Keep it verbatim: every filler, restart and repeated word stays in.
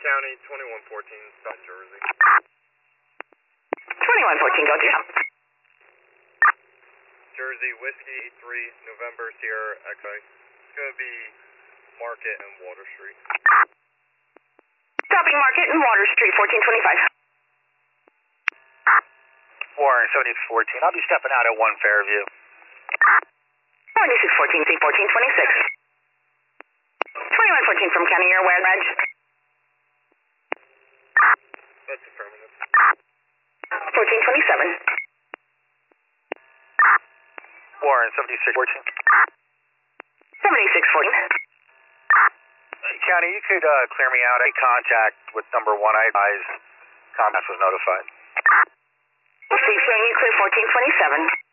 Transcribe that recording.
County, twenty-one fourteen, South Jersey. twenty-one fourteen, go to. Jersey, Whiskey, three, November, Sierra, Echo. It's going to be Market and Water Street. Copy, Market and Water Street, fourteen twenty-five. Warren, seventy-six fourteen. I'll be stepping out at one Fairview. twenty-six fourteen, C fourteen twenty-six. twenty-one fourteen from County, you're aware, Reg. That's affirmative. fourteen twenty-seven. Warren, seventy-six fourteen. seventy-six fourteen. County, you could uh, clear me out. Any contact with number one, I advise Comcast was notified. Steve, showing you clear fourteen twenty-seven.